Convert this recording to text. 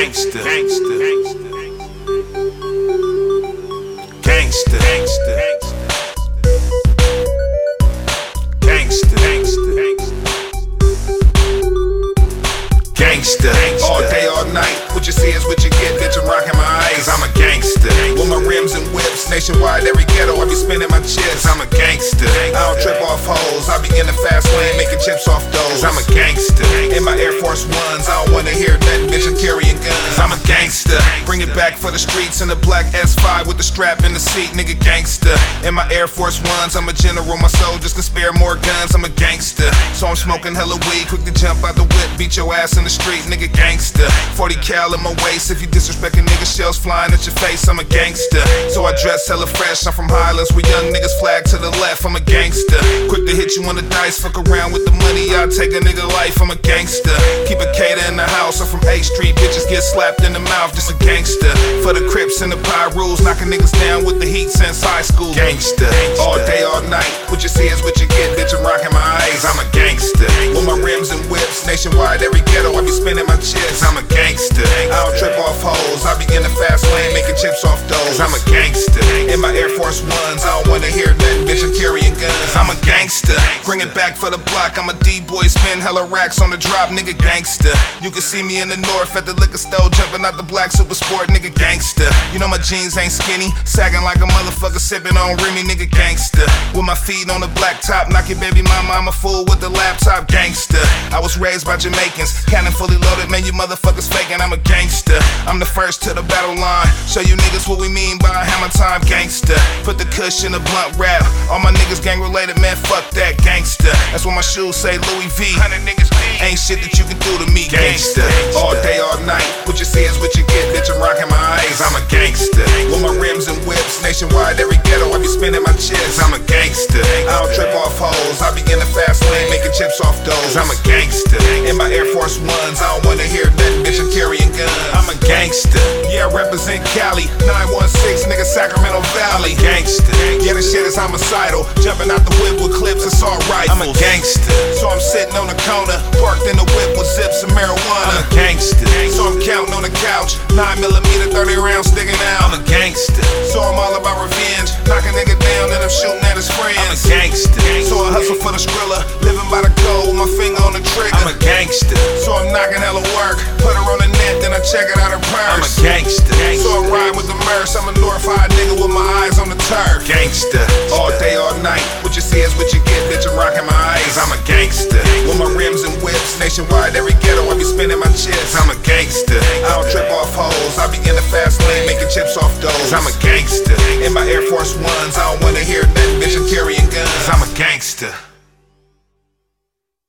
gangster, gangster, gangster, gangster, gangster, gangster, all day, all night. What you see is what you get, bitch. I'm rocking my eyes. I'm a gangster. With my rims and whips, nationwide, every ghetto, I be spinning my chips. I'm a gangster. I don't trip off hoes. I be in the fast lane, making chips off those. I'm a gangster. In my Air Force Ones, I don't wanna hear nothing, bitch. I'm carrying guns. I'm a gangster. Bring it back for the streets in the black S5 with the strap in the seat, nigga, gangster. In my Air Force Ones, I'm a general. My soldiers can spare more guns. I'm a gangster. So I'm smoking hella weed, quick to jump out the whip, beat your ass in the street, nigga, gangster. 40 cal in my waist. If you disrespect a nigga, shells flying at your face. I'm a gangster. So I dress hella fresh. I'm from Highlands where young niggas flag to the left. I'm a gangster. Quick to hit you on the dice. Fuck around with the money. I'll take a nigga life. I'm a gangster. Keep a cater in the house. I'm from A Street. Bitches get slapped in the mouth. Just a gangster. For the Crips and the Pyrus, knocking niggas down with the heat since high school. Gangster. All day, all night. What you see is what you get, bitch. I'm rocking my eyes. I'm a gangster. With my rims and whips, nationwide, every ghetto, I be spinning my chips. I'm a gangster. I don't trip off hoes. I be in the fast lane, making chips off those. I'm a gangster. In my Air Force Ones, I don't wanna hear nothing, bitch. I'm carrying guns. I'm a gangster. Bring it back for the block. I'm a D-boy, spin hella racks on the drop, nigga, gangster. You can see me in the north at the liquor store, jumping out the black super sport, nigga, gangster. You know my jeans ain't skinny, sagging like a motherfucker, sipping on Remy, nigga, gangster. With my feet on the black top, knock your baby mama, I'm a fool with the laptop, gangster. I was raised by Jamaicans, cannon fully loaded, man, you motherfuckers faking, I'm a gangster. I'm the first to the battle line, show you niggas what we mean by hammer time, gangster. Put the kush in the blunt rap, all my niggas gang related, man, fuck that, gangster. That's what my shoes say, Louis V. 100 niggas deep. Ain't shit that you can do to me, gangster. All day, all night, what you see is what you get, bitch. I'm rocking my eyes. I'm a gangster. With my rims and whips, nationwide, every ghetto, I be spinning my chips. I'm a gangster. I don't trip off hoes. I be in the fast lane, making chips off those. I'm a gangster. In my Air Force Ones, I don't wanna hear nothing, bitch. I'm carrying guns. I'm a gangster. Yeah, I represent Cali, 916, nigga, Sacramento Valley. Gangster. Yeah, this shit is homicidal. Jumping out the whip with clips, assault rifles. I'm a gangster. So I'm sitting on the corner, parked in the whip with zips of marijuana. I'm a gangster. So I'm counting on the couch, 9mm, 30 rounds sticking out. I'm a gangster. So I'm all about revenge, knock a nigga down and I'm shooting at his friends. I'm a gangster. So I hustle for the Skrilla, living by the code with my finger on the trigger. I'm a gangster. So I'm knocking hella work, put her on the net, then I check it out her purse. I'm a gangster. So I ride with the Merce, I'm a North High nigga with my eyes on the turf. Gangster. All day, all night, what you see is what you get, bitch. I'm rocking my eyes. I'm a gangster. With my rims and whips, nationwide, every ghetto, I be spinning my chips. I'm a gangster. I don't trip off hoes. I be in the fast lane, making chips off those. I'm a gangster. In my Air Force Ones, I don't wanna hear nothing,